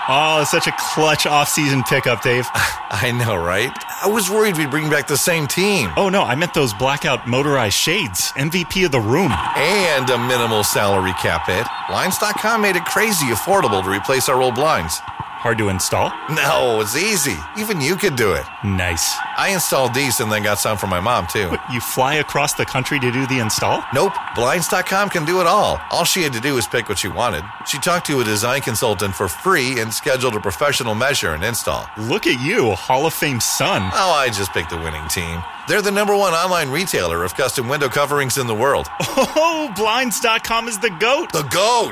Oh, such a clutch off-season pickup, Dave. I know, right? I was worried we'd bring back the same team. Oh, no, I meant those blackout motorized shades. MVP of the room. And a minimal salary cap hit. Blinds.com made it crazy affordable to replace our old blinds. Hard to install? No, it's easy. Even you could do it. Nice. I installed these and then got some for my mom, too. But you fly across the country to do the install? Nope. Blinds.com can do it all. All she had to do was pick what she wanted. She talked to a design consultant for free and scheduled a professional measure and install. Look at you, Hall of Fame son. Oh, I just picked the winning team. They're the #1 online retailer of custom window coverings in the world. Oh, Blinds.com is the GOAT. The GOAT!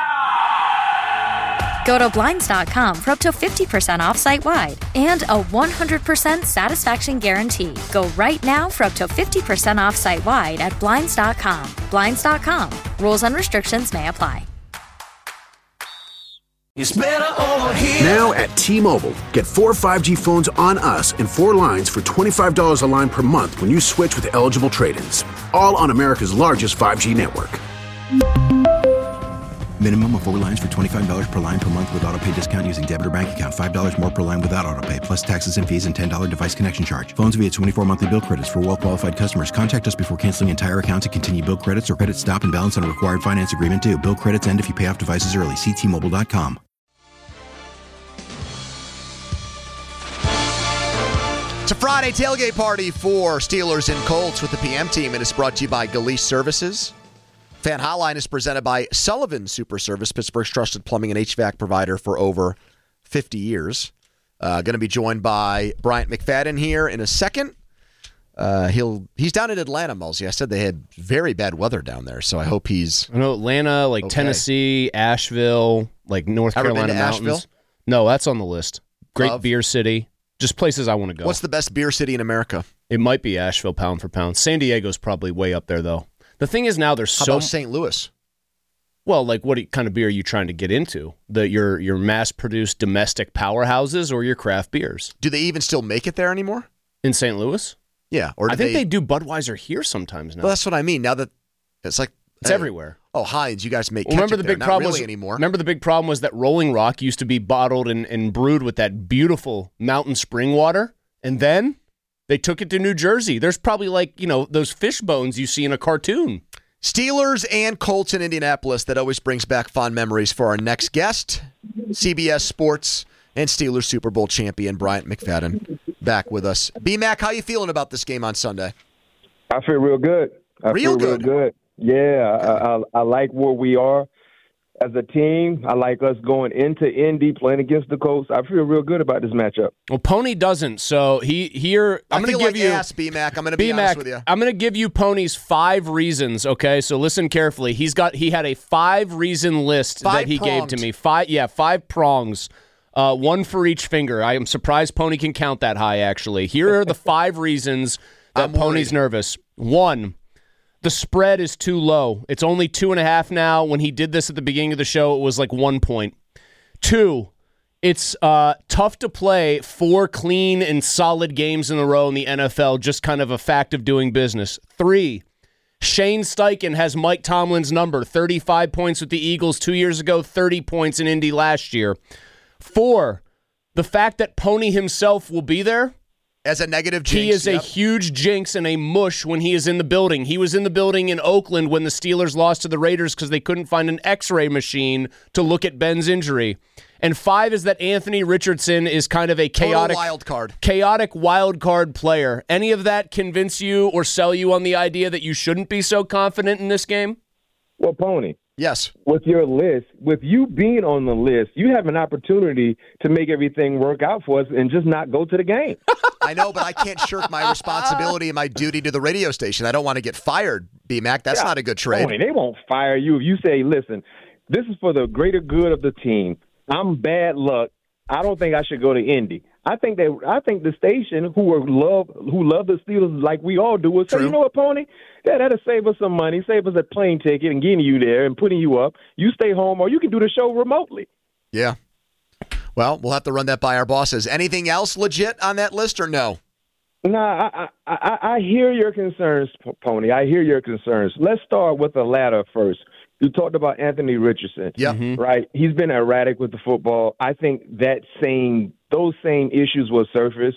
Go to Blinds.com for up to 50% off site-wide and a 100% satisfaction guarantee. Go right now for up to 50% off site-wide at Blinds.com. Blinds.com. Rules and restrictions may apply. It's better over here. Now at T-Mobile, get 4 5G phones on us and 4 lines for $25 a line per month when you switch with eligible trade-ins. All on America's largest 5G network. Minimum of 4 lines for $25 per line per month with autopay discount using debit or bank account. $5 more per line without autopay, plus taxes and fees and $10 device connection charge. Phones via 24 monthly bill credits for well-qualified customers. Contact us before canceling entire account to continue bill credits or credit stop and balance on a required finance agreement due. Bill credits end if you pay off devices early. See T-Mobile.com. It's a Friday tailgate party for Steelers and Colts with the PM team, and it's brought to you by Galease Services. Fan Hotline is presented by Sullivan Super Service, Pittsburgh's trusted plumbing and HVAC provider for over 50 years. Going to be joined by Bryant McFadden here in a second. He's down in Atlanta, Mulsey. I said they had very bad weather down there, so I hope he's I know Atlanta, like okay. Tennessee, Asheville, like North Carolina mountains. Asheville? No, that's on the list. Great beer city. Just places I want to go. What's the best beer city in America? It might be Asheville, pound for pound. San Diego's probably way up there, though. The thing is now there's How about St. Louis? Well, like what kind of beer are you trying to get into? Your mass-produced domestic powerhouses or your craft beers? Do they even still make it there anymore? In St. Louis? Yeah. Or I think they do Budweiser here sometimes now. Well, that's what I mean. Now that it's like... It's everywhere. Oh, Heinz, you guys make ketchup there. Not really anymore. Remember the big problem was that Rolling Rock used to be bottled and brewed with that beautiful mountain spring water, and then... they took it to New Jersey. There's probably those fish bones you see in a cartoon. Steelers and Colts in Indianapolis. That always brings back fond memories for our next guest. CBS Sports and Steelers Super Bowl champion Bryant McFadden back with us. B-Mac, how you feeling about this game on Sunday? I feel real good. I feel real good. Yeah, I like where we are as a team. I like us going into Indy playing against the Colts. I feel real good about this matchup. Well, Pony doesn't. So I'm going to give you B-Mac. I'm going to be honest with you. I'm going to give you Pony's 5 reasons. Okay, so listen carefully. He had a 5-reason list that he gave to me. 5 prongs. 1 for each finger. I am surprised Pony can count that high. Actually, here are the 5 reasons that Pony's nervous. 1. The spread is too low. It's only 2.5 now. When he did this at the beginning of the show, it was like 1 point. 2, it's tough to play 4 clean and solid games in a row in the NFL, just kind of a fact of doing business. 3, Shane Steichen has Mike Tomlin's number, 35 points with the Eagles 2 years ago, 30 points in Indy last year. 4, the fact that Pony himself will be there, as a negative jinx. He is a huge jinx and a mush when he is in the building. He was in the building in Oakland when the Steelers lost to the Raiders because they couldn't find an X-ray machine to look at Ben's injury. And 5 is that Anthony Richardson is kind of a chaotic wild card player. Any of that convince you or sell you on the idea that you shouldn't be so confident in this game? Well, Pony. Yes. With your list, with you being on the list, you have an opportunity to make everything work out for us and just not go to the game. I know, but I can't shirk my responsibility and my duty to the radio station. I don't want to get fired, B-Mac. That's not a good trade. Pony, they won't fire you if you say, listen, this is for the greater good of the team. I'm bad luck. I don't think I should go to Indy. I think the station who love the Steelers like we all do will say, you know what, Pony? That'll save us some money, save us a plane ticket and getting you there and putting you up. You stay home or you can do the show remotely. Yeah. Well, we'll have to run that by our bosses. Anything else legit on that list or no? Nah, I hear your concerns, Pony. I hear your concerns. Let's start with the latter first. You talked about Anthony Richardson. Yeah. Right? He's been erratic with the football. I think those same issues will surface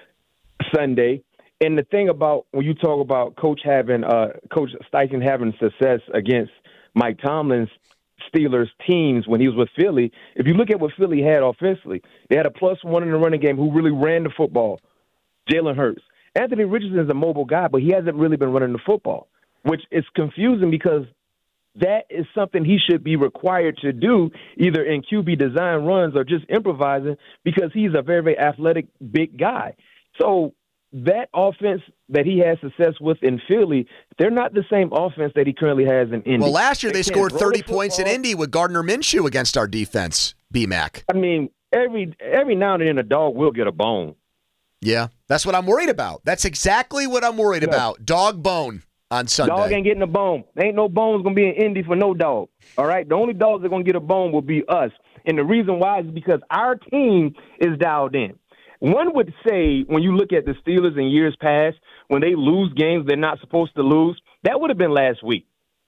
Sunday. And the thing about when you talk about Coach Steichen having success against Mike Tomlin's Steelers teams when he was with Philly, if you look at what Philly had offensively, they had a +1 in the running game who really ran the football, Jalen Hurts. Anthony Richardson is a mobile guy, but he hasn't really been running the football, which is confusing because that is something he should be required to do either in QB design runs or just improvising because he's a very, very athletic, big guy. So that offense that he has success with in Philly, they're not the same offense that he currently has in Indy. Well, last year they scored 30 points in Indy with Gardner Minshew against our defense, B-Mac. I mean, every now and then a dog will get a bone. Yeah, that's what I'm worried about. That's exactly what I'm worried about. Dog bone on Sunday. Dog ain't getting a bone. There ain't no bones going to be in Indy for no dog. All right? The only dogs that are going to get a bone will be us. And the reason why is because our team is dialed in. One would say when you look at the Steelers in years past, when they lose games they're not supposed to lose, that would have been last week.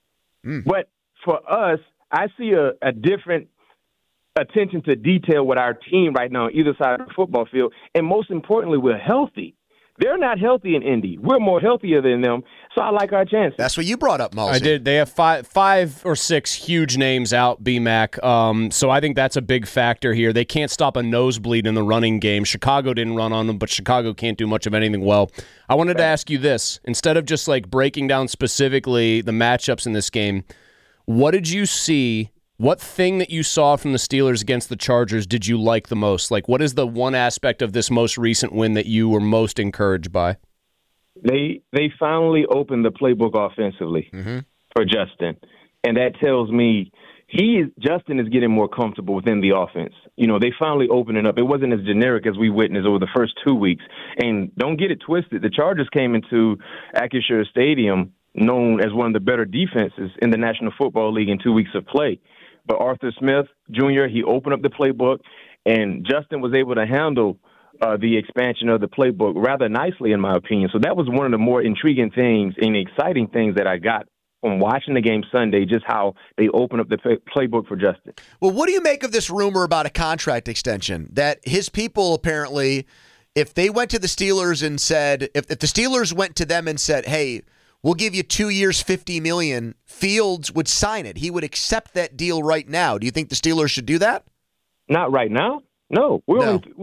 But for us, I see a different attention to detail with our team right now on either side of the football field. And most importantly, we're healthy. They're not healthy in Indy. We're more healthier than them, so I like our chances. That's what you brought up, Mosey. I did. They have five or six huge names out, B-Mac. So I think that's a big factor here. They can't stop a nosebleed in the running game. Chicago didn't run on them, but Chicago can't do much of anything well. I wanted to ask you this. Instead of just like breaking down specifically the matchups in this game, what did you see? What thing that you saw from the Steelers against the Chargers did you like the most? Like, what is the one aspect of this most recent win that you were most encouraged by? They finally opened the playbook offensively for Justin, and that tells me Justin is getting more comfortable within the offense. You know, they finally opened it up. It wasn't as generic as we witnessed over the first 2 weeks. And don't get it twisted. The Chargers came into Acrisure Stadium known as one of the better defenses in the National Football League in 2 weeks of play. But Arthur Smith, Jr., he opened up the playbook, and Justin was able to handle the expansion of the playbook rather nicely, in my opinion. So that was one of the more intriguing things and exciting things that I got from watching the game Sunday, just how they opened up the playbook for Justin. Well, what do you make of this rumor about a contract extension? That his people apparently, if they went to the Steelers and said, if the Steelers went to them and said, hey, we'll give you 2 years, $50 million, Fields would sign it. He would accept that deal right now. Do you think the Steelers should do that? Not right now. No. We're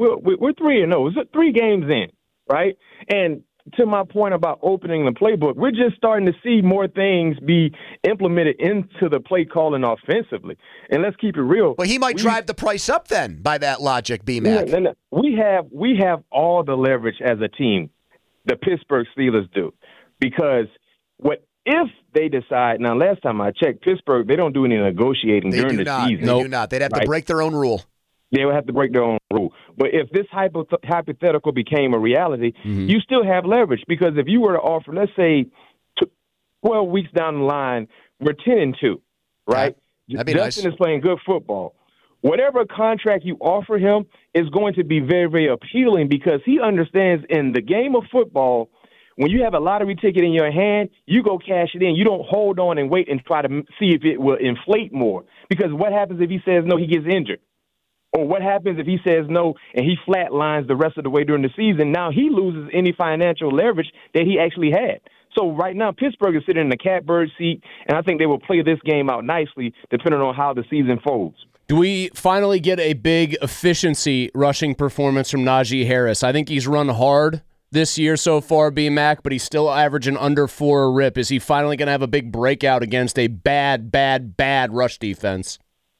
3-0. It's 3 games in, right? And to my point about opening the playbook, we're just starting to see more things be implemented into the play calling offensively. And let's keep it real. But he might drive the price up then by that logic, B-Mac. No. We have all the leverage as a team, the Pittsburgh Steelers do, because what if they decide, now last time I checked, Pittsburgh, they don't do any negotiating during the season. They do not. They'd have to break their own rule. They would have to break their own rule. But if this hypothetical became a reality, you still have leverage, because if you were to offer, let's say, 12 weeks down the line, we're 10-2, right? That'd be Justin nice. is playing good football. Whatever contract you offer him is going to be very, very appealing, because he understands in the game of football, when you have a lottery ticket in your hand, you go cash it in. You don't hold on and wait and try to see if it will inflate more. Because what happens if he says no, he gets injured? Or what happens if he says no and he flatlines the rest of the way during the season? Now he loses any financial leverage that he actually had. So right now, Pittsburgh is sitting in the catbird seat, and I think they will play this game out nicely depending on how the season folds. Do we finally get a big efficiency rushing performance from Najee Harris? I think he's run hard this year so far, B-Mac, but he's still averaging under 4 a rip. Is he finally going to have a big breakout against a bad rush defense?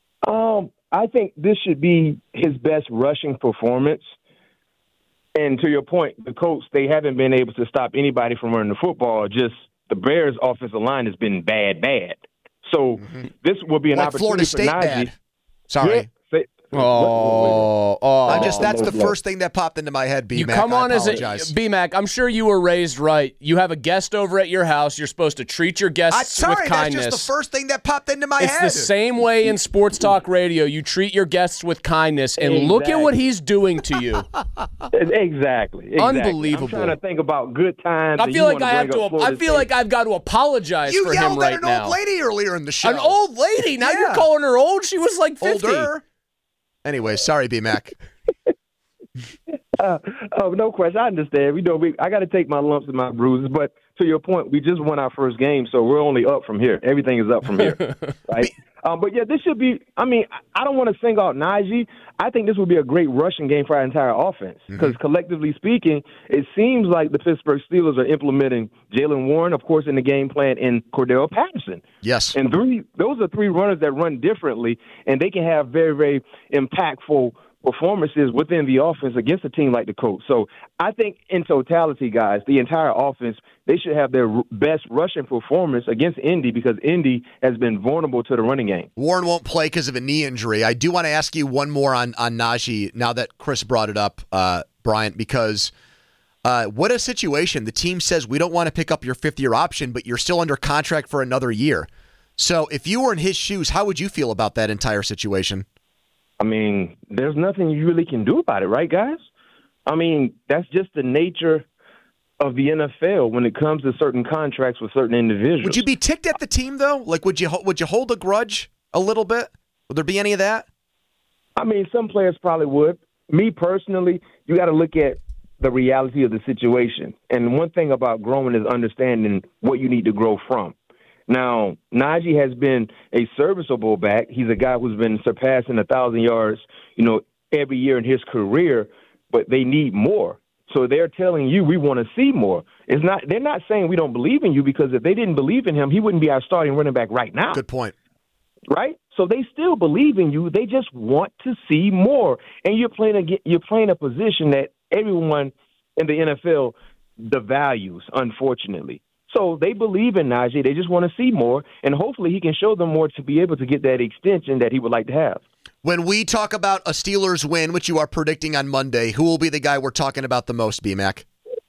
I think this should be his best rushing performance. And to your point, the Colts, they haven't been able to stop anybody from running the football. Just the Bears' offensive line has been bad. So this will be an opportunity Florida State for Najee. bad. Sorry. Yeah, That's the first thing that popped into my head, B-Mac. You come on as a B-Mac, I'm sure you were raised right. You have a guest over at your house. You're supposed to treat your guests with kindness. That's just the first thing that popped into my head. It's the same way in sports talk radio. You treat your guests with kindness, and look at what he's doing to you. Exactly. Unbelievable. I'm trying to think about good times. I feel like I've got to apologize for him right now. You yelled at an old lady earlier in the show. An old lady? Now you're calling her old? She was like 50. Older. Anyway, sorry, B-Mac. No question. I understand. I got to take my lumps and my bruises. But to your point, we just won our first game, so we're only up from here. Everything is up from here, right? But yeah, this should be. I mean, I don't want to sing out Najee. I think this would be a great rushing game for our entire offense because collectively speaking, it seems like the Pittsburgh Steelers are implementing Jaylen Warren, of course, in the game plan, and Cordell Patterson. Yes, and those are three runners that run differently, and they can have very, very impactful performances within the offense against a team like the Colts. So I think in totality, guys, the entire offense, they should have their best rushing performance against Indy because Indy has been vulnerable to the running game. Warren won't play because of a knee injury. I do want to ask you one more on Najee now that Chris brought it up, Bryant, because what a situation. The team says we don't want to pick up your fifth-year option, but you're still under contract for another year. So if you were in his shoes, how would you feel about that entire situation? I mean, there's nothing you really can do about it, right, guys? I mean, that's just the nature of the NFL when it comes to certain contracts with certain individuals. Would you be ticked at the team, though? Like, would you hold a grudge a little bit? Would there be any of that? I mean, some players probably would. Me, personally, you got to look at the reality of the situation. And one thing about growing is understanding what you need to grow from. Now, Najee has been a serviceable back. He's a guy who's been surpassing 1,000 yards, every year in his career, but they need more. So they're telling you we want to see more. They're not saying we don't believe in you because if they didn't believe in him, he wouldn't be our starting running back right now. Good point. Right? So they still believe in you. They just want to see more. And you're playing a position that everyone in the NFL devalues, unfortunately. So they believe in Najee. They just want to see more, and hopefully he can show them more to be able to get that extension that he would like to have. When we talk about a Steelers win, which you are predicting on Monday, who will be the guy we're talking about the most, B-Mac?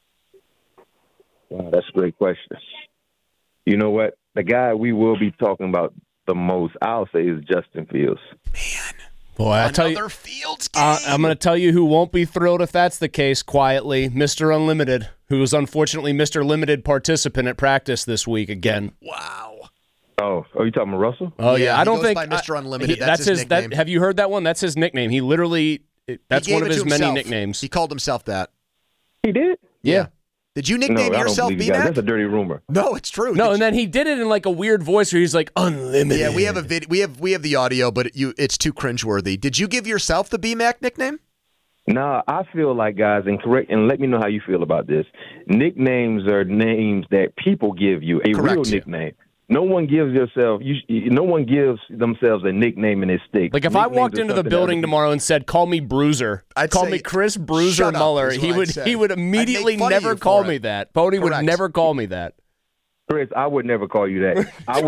Wow, that's a great question. You know what? The guy we will be talking about the most, I'll say, is Justin Fields. Man. Boy, I tell you, Fields game. I'm going to tell you who won't be thrilled if that's the case. Quietly, Mr. Unlimited, who was unfortunately Mr. Limited participant at practice this week again. Wow. Oh, are you talking about Russell? Oh yeah, I don't goes think by Mr. Unlimited. That's his nickname. Have you heard that one? That's his nickname. He literally, that's one of his many nicknames. He called himself that. He did? Yeah. Did you nickname yourself B-Mac? That's a dirty rumor. No, it's true. No, and then he did it in like a weird voice where he's like Unlimited. Yeah, we have a video. We have the audio, but it's too cringeworthy. Did you give yourself the B-Mac nickname? No, I feel like, guys, and let me know how you feel about this. Nicknames are names that people give you. Real nickname. No one gives themselves a nickname and it sticks. Like if I walked into the building tomorrow and said, "Call me Bruiser," call me Chris Bruiser Muller, he would immediately never call me that. Pony would never call me that. Chris, I would never call you that.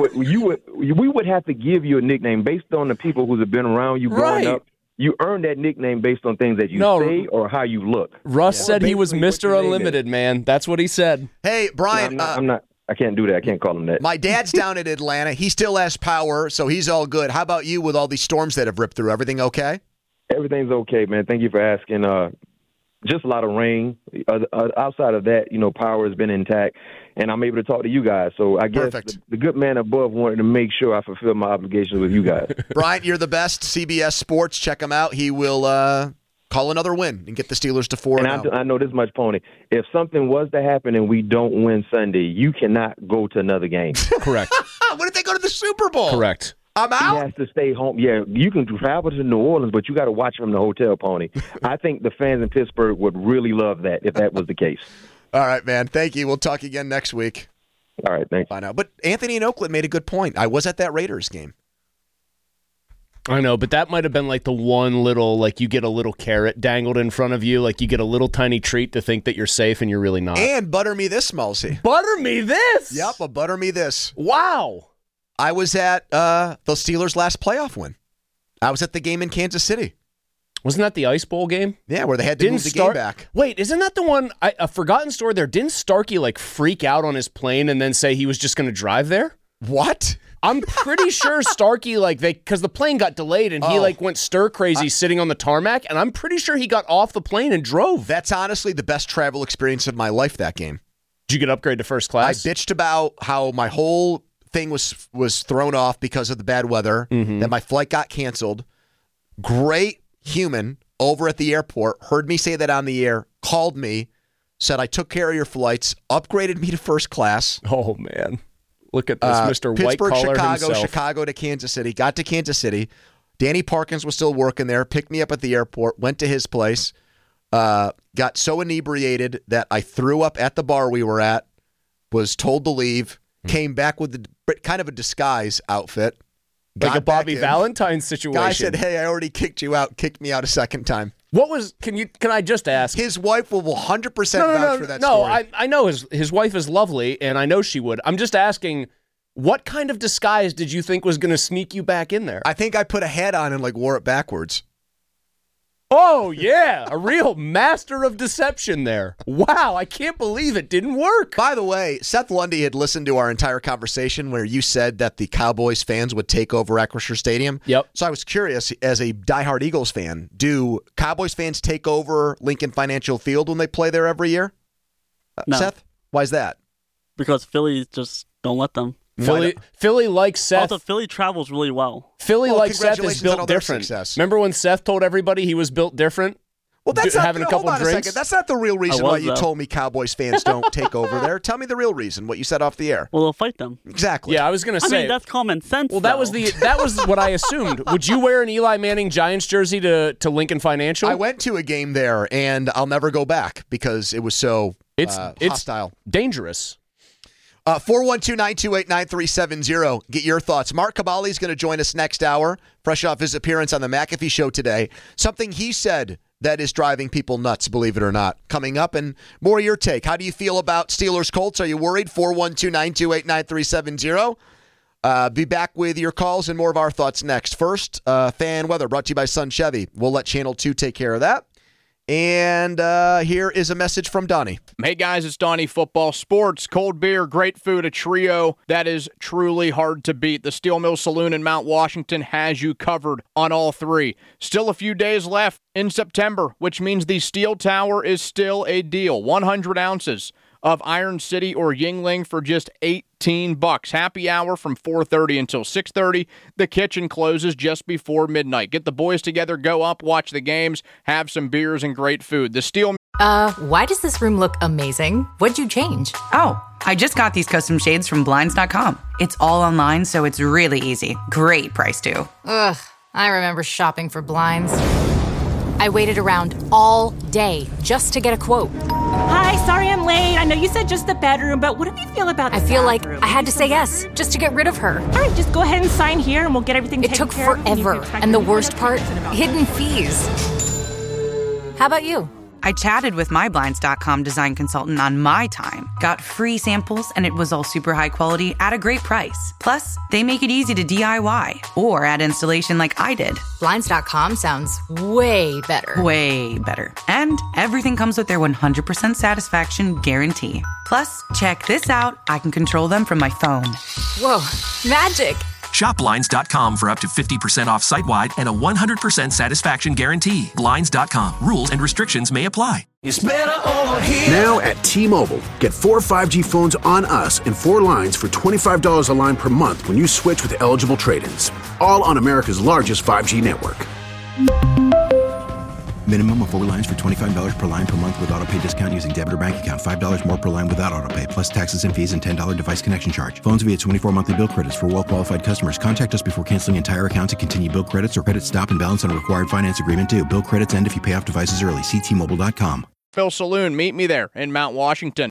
We would have to give you a nickname based on the people who have been around you growing up. You earn that nickname based on things that you say or how you look. Russ said he was Mr. Unlimited, man. That's what he said. Hey, Brian. I'm not. I can't do that. I can't call him that. My dad's down in Atlanta. He still has power, so he's all good. How about you with all these storms that have ripped through? Everything okay? Everything's okay, man. Thank you for asking. Just a lot of rain. Outside of that, power has been intact, and I'm able to talk to you guys. So I guess the good man above wanted to make sure I fulfill my obligations with you guys. Brian, you're the best. CBS Sports. Check him out. He will call another win and get the Steelers to 4-0. And I know this much, Pony. If something was to happen and we don't win Sunday, you cannot go to another game. Correct. What if they go to the Super Bowl? Correct. I'm out. He has to stay home. Yeah, you can travel to New Orleans, but you got to watch from the hotel, Pony. I think the fans in Pittsburgh would really love that if that was the case. All right, man. Thank you. We'll talk again next week. All right, thanks. Bye now. But Anthony in Oakland made a good point. I was at that Raiders game. I know, but that might have been like the one little, like you get a little carrot dangled in front of you, like you get a little tiny treat to think that you're safe and you're really not. And butter me this, Mulsey. Butter me this? Yep, a butter me this. Wow. I was at the Steelers' last playoff win. I was at the game in Kansas City. Wasn't that the Ice Bowl game? Yeah, where they had to move the game back. Wait, isn't that the one, a forgotten story there? Didn't Starkey like freak out on his plane and then say he was just going to drive there? What? I'm pretty sure Starkey, because the plane got delayed and he went stir crazy sitting on the tarmac, and I'm pretty sure he got off the plane and drove. That's honestly the best travel experience of my life, that game. Did you get upgraded to first class? I bitched about how my whole thing was thrown off because of the bad weather, that my flight got canceled. Great human over at the airport heard me say that on the air, called me, said I took care of your flights, upgraded me to first class. Oh, man. Look at this, Mr. White Collar himself. Chicago to Kansas City. Got to Kansas City. Danny Parkins was still working there, picked me up at the airport, went to his place, got so inebriated that I threw up at the bar we were at, was told to leave, came back with kind of a disguise outfit. Like a Bobby Valentine situation. Guy said, hey, I already kicked you out, kicked me out a second time. What was, can I just ask? His wife will 100% vouch for that story. I know his wife is lovely, and I know she would. I'm just asking, what kind of disguise did you think was going to sneak you back in there? I think I put a hat on and wore it backwards. Oh, yeah. A real master of deception there. Wow, I can't believe it didn't work. By the way, Seth Lundy had listened to our entire conversation where you said that the Cowboys fans would take over Acrisure Stadium. Yep. So I was curious, as a diehard Eagles fan, do Cowboys fans take over Lincoln Financial Field when they play there every year? No. Seth, why is that? Because Philly just don't let them. Philly like Seth. Also, Philly travels really well. Philly like Seth is built different. Remember when Seth told everybody he was built different? Well, that's not, having a couple hold on drinks. A second. That's not the real reason why you told me Cowboys fans don't take over there. Tell me the real reason. What you said off the air. Well, they'll fight them. Exactly. Yeah, I was going to say. I mean, that's common sense. Well, that was what I assumed. Would you wear an Eli Manning Giants jersey to Lincoln Financial? I went to a game there, and I'll never go back because it was so hostile, dangerous. 412-928-9370. Get your thoughts. Mark Caballi is going to join us next hour, fresh off his appearance on the McAfee Show today. Something he said that is driving people nuts, believe it or not. Coming up, and more of your take. How do you feel about Steelers-Colts? Are you worried? 412-928-9370. Be back with your calls and more of our thoughts next. First, fan weather brought to you by Sun Chevy. We'll let Channel 2 take care of that. And here is a message from Donnie. Hey guys, it's Donnie. Football Sports, cold beer, great food, a trio that is truly hard to beat. The Steel Mill Saloon in Mount Washington has you covered on all three. Still a few days left in September, which means the Steel Tower is still a deal. 100 ounces of Iron City or Yingling for just $18. Happy hour from 4:30 until 6:30. The kitchen closes just before midnight. Get the boys together, go up, watch the games, have some beers and great food. The Steel. Why does this room look amazing? What'd you change? Oh, I just got these custom shades from Blinds.com. It's all online, so it's really easy. Great price, too. Ugh, I remember shopping for blinds. I waited around all day just to get a quote. Hi, sorry I'm late. I know you said just the bedroom, but what do you feel about the I feel bathroom? like I had to say yes just to get rid of her. All right, just go ahead and sign here and we'll get everything taken care of. It took forever. And the worst part, hidden fees. How about you? I chatted with my Blinds.com design consultant on my time, got free samples, and it was all super high quality at a great price. Plus, they make it easy to DIY or add installation like I did. Blinds.com sounds way better. Way better. And everything comes with their 100% satisfaction guarantee. Plus, check this out. I can control them from my phone. Whoa, magic. Shop Blinds.com for up to 50% off site-wide and a 100% satisfaction guarantee. Blinds.com. Rules and restrictions may apply. It's better over here. Now at T-Mobile, get 4 5G phones on us and 4 lines for $25 a line per month when you switch with eligible trade-ins. All on America's largest 5G network. Minimum of 4 lines for $25 per line per month with autopay discount using debit or bank account. $5 more per line without autopay, plus taxes and fees and $10 device connection charge. Phones via 24 monthly bill credits for well-qualified customers. Contact us before canceling entire account to continue bill credits or credit stop and balance on a required finance agreement due. Bill credits end if you pay off devices early. See T-Mobile.com. Mill Saloon, meet me there in Mount Washington.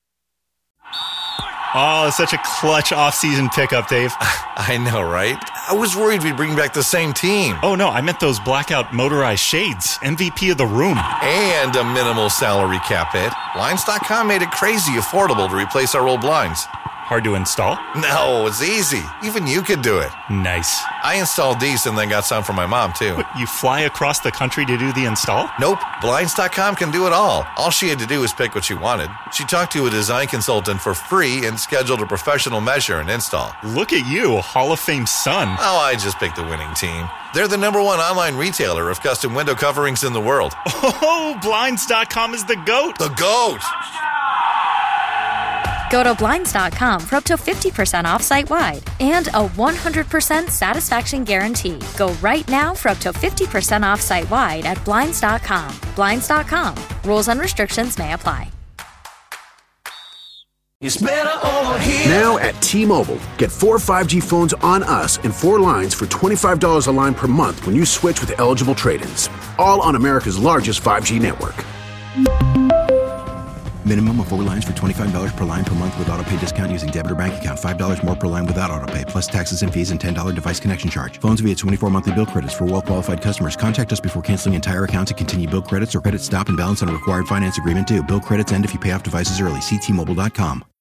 Oh, such a clutch off-season pickup, Dave. I know, right? I was worried we'd bring back the same team. Oh, no, I meant those blackout motorized shades. MVP of the room. And a minimal salary cap hit. Blinds.com made it crazy affordable to replace our old blinds. Hard to install? No, it's easy. Even you could do it. Nice. I installed these and then got some for my mom, too. What, you fly across the country to do the install? Nope. Blinds.com can do it all. All she had to do was pick what she wanted. She talked to a design consultant for free and scheduled a professional measure and install. Look at you, Hall of Fame son. Oh, I just picked the winning team. They're the #1 online retailer of custom window coverings in the world. Oh, Blinds.com is the GOAT. The GOAT! Go to Blinds.com for up to 50% off site-wide and a 100% satisfaction guarantee. Go right now for up to 50% off site-wide at Blinds.com. Blinds.com. Rules and restrictions may apply. It's better over here. Now at T-Mobile, get 4 5G phones on us and 4 lines for $25 a line per month when you switch with eligible trade-ins. All on America's largest 5G network. Minimum of 4 lines for $25 per line per month with autopay discount using debit or bank account. $5 more per line without autopay, plus taxes and fees and $10 device connection charge. Phones via 24 monthly bill credits for well-qualified customers. Contact us before canceling entire account to continue bill credits or credit stop and balance on a required finance agreement due. Bill credits end if you pay off devices early. See T-Mobile.com.